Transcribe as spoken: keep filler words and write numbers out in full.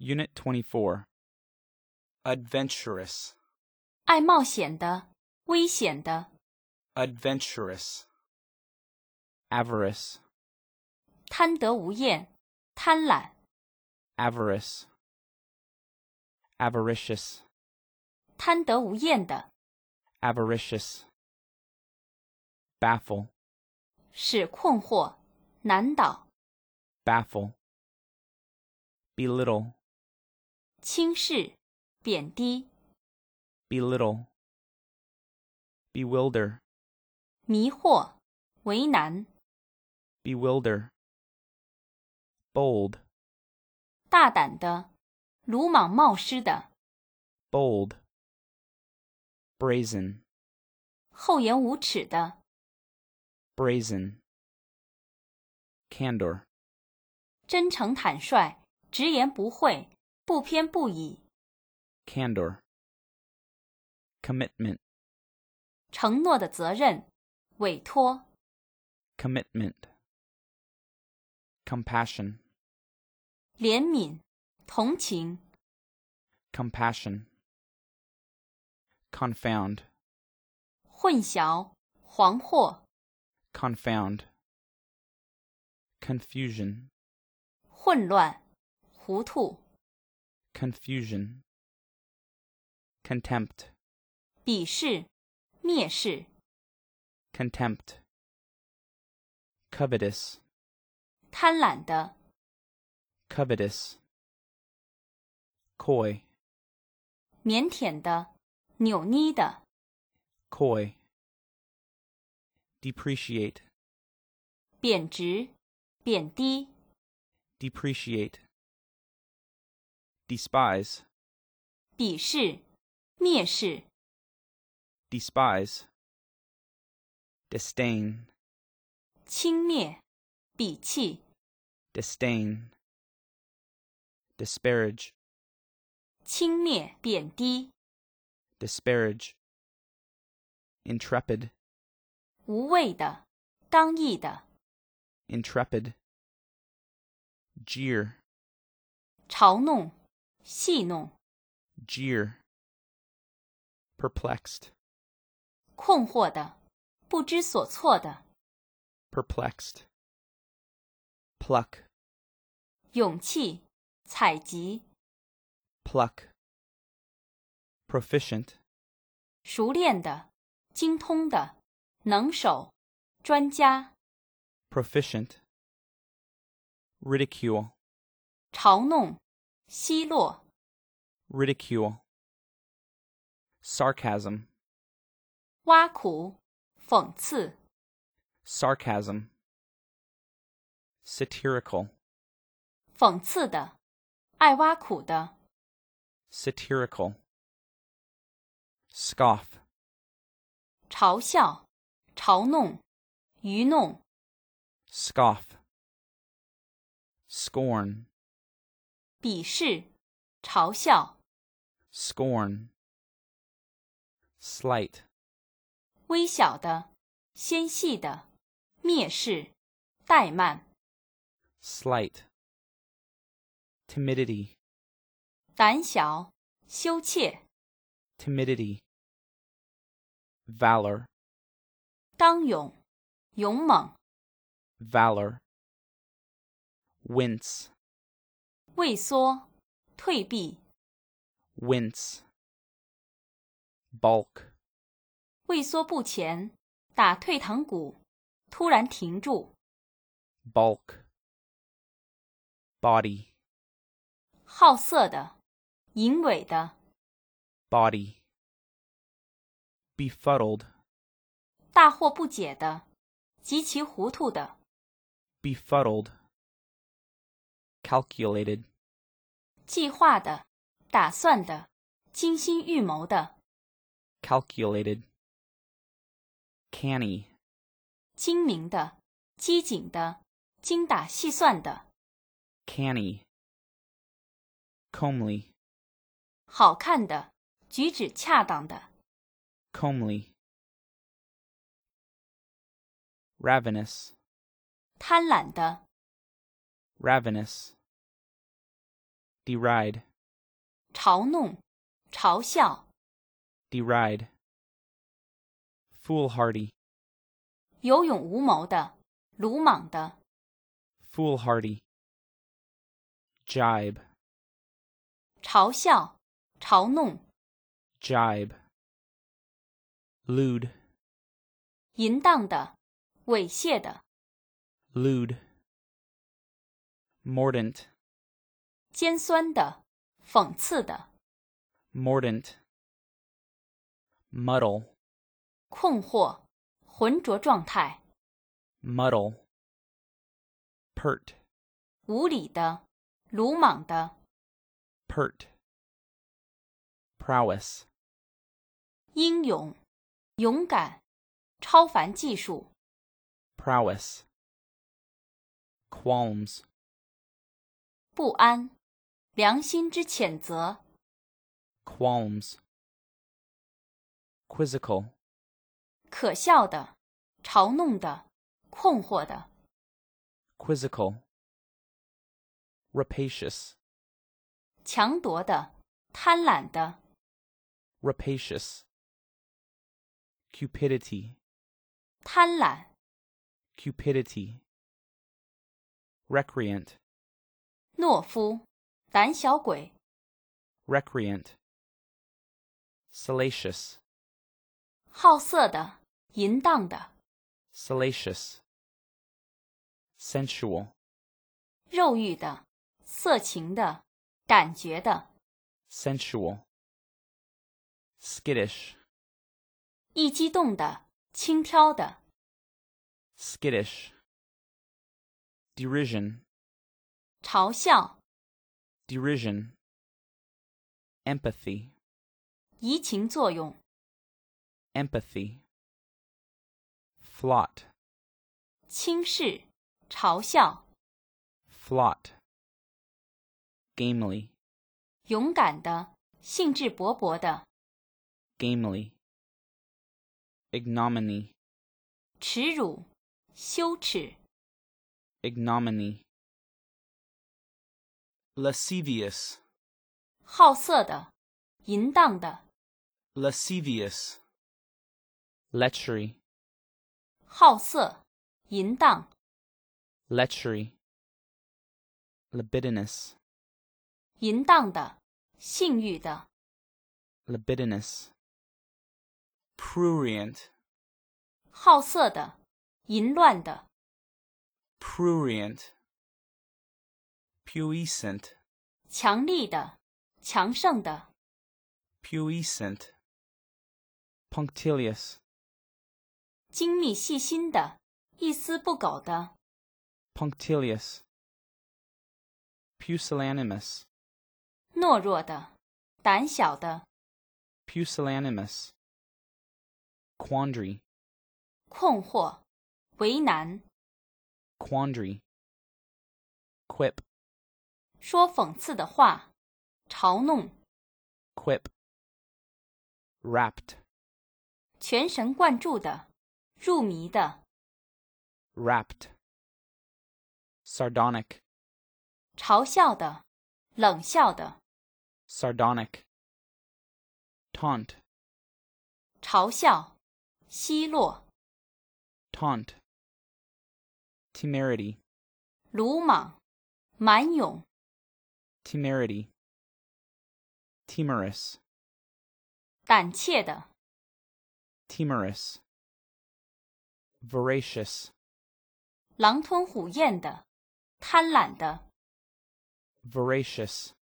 Unit twenty-four. Adventurous. 爱冒险的，危险的。 Adventurous. Avarice. 贪得无厌，贪婪。 Avarice. Avaricious. 贪得无厌的， Avaricious. Baffle. 使困惑，难倒。 Baffle. Belittle. 轻视，贬低。 Belittle. Bewilder. 迷惑，为难。 Bewilder. Bold. 大胆的，鲁莽冒失的。 Bold. Brazen. 厚颜无耻的。 Brazen. Candor. 真诚坦率，直言不讳，不偏不倚。 Candor. Commitment. 承诺的责任，委托。 Commitment. Compassion. 怜悯，同情。 Compassion. Confound. 混淆，惶惑。 Confound. Confusion. 混乱，糊涂。 Confusion. Contempt. 鄙视，蔑视。 Contempt. Covetous. 贪婪的。 Covetous. Coy. 腼腆的，扭捏的。 Coy. Depreciate. 贬值，贬低。 Depreciate. Despise. 鄙视，蔑视。 Despise. Disdain. 轻蔑，鄙弃。 Disdain. Disparage. 轻蔑，贬低。 Disparage. Intrepid. 无畏的，刚毅的。 Intrepid. Jeer. 嘲弄，戏弄。 Jeer. Perplexed. 困惑的，不知所措的。 Perplexed. Pluck. 勇气，采集。 Pluck. Proficient. 熟练的，精通的，能手，专家。 Proficient. Ridicule. 嘲弄，奚落。 Ridicule. Sarcasm. 挖苦，讽刺。 Sarcasm. Satirical. 讽刺的，爱挖苦的。 Satirical. Scoff. 嘲笑，嘲弄，愚弄。 Scoff. Scorn. 鄙视，嘲笑。 Scorn. Slight. 微小的，纤细的，蔑视，怠慢。 Slight. Timidity. 胆小，羞怯。 Timidity. Valor. 刚勇，勇猛。 Valor. Wince. 畏缩，退避。 Wince. Bulk. 畏缩不前，打退堂鼓，突然停住。 Bulk. Body. 好色的，淫猥的。 Body. Befuddled. 大惑不解的，极其糊涂的。 Befuddled. Calculated. 计划的，打算的，精心预谋的。 Calculated. Canny. 精明的，机警的，精打细算的。 Canny. Comely. 好看的，举止恰当的。 Comely. Ravenous. 贪婪的。 Ravenous. deride, 嘲弄、嘲笑、 deride. Foolhardy, 有勇无谋的、鲁莽的、 foolhardy. Jibe, 嘲笑、嘲弄、 jibe. Lewd, 淫荡的、猥亵的、 lewd. Mordant, 尖酸的、讽刺的、 mordant. Muddle, 困惑、浑浊状态、 muddle. Pert, 无理的、鲁莽的、 pert. Prowess, 英勇、勇敢、超凡技术、 prowess. Qualms, 不安、良心之谴责、 qualms. Quizzical, 可笑的、嘲弄的、困惑的、 quizzical. Rapacious, 强夺的、贪婪的、 rapacious. Cupidity, 贪婪、 cupidity. Recreant, 懦夫、胆小鬼、 recreant. Salacious, 好色的、淫荡的、 salacious. Sensual, 肉欲的、色情的、感觉的、 sensual. Skittish, 易激动的、轻佻的、 skittish. Derision, 嘲笑、 derision. Empathy, 移情作用、 empathy. Flaunt, 轻视、嘲笑、 flaunt. Gamely, 勇敢的、兴致勃勃的、 gamely. Ignominy, 耻辱、羞耻、 ignominy. Lascivious, 好色的、淫荡的、 lascivious. Lechery, 好色、淫荡、 lechery. Libidinous, 淫荡的、性欲的、 libidinous. Prurient, 好色的、淫乱的、 prurient. Puissant, 强力的、强盛的、 puissant. Punctilious, 精密细心的、一丝不苟的、 punctilious. Pusillanimous, 懦弱的、胆小的、 pusillanimous. Quandary, 困惑、为难、 quandary. Quip, 说讽刺的话、嘲弄、 quip. Rapt, 全神贯注的、入迷的、 rapt. Sardonic, 嘲笑的、冷笑的、 sardonic. Taunt, 嘲笑、奚落、 taunt. Temerity, 鲁莽、蛮勇、 temerity. Timorous, 胆怯的、 timorous. Voracious, 狼吞虎咽的、贪婪的、 voracious.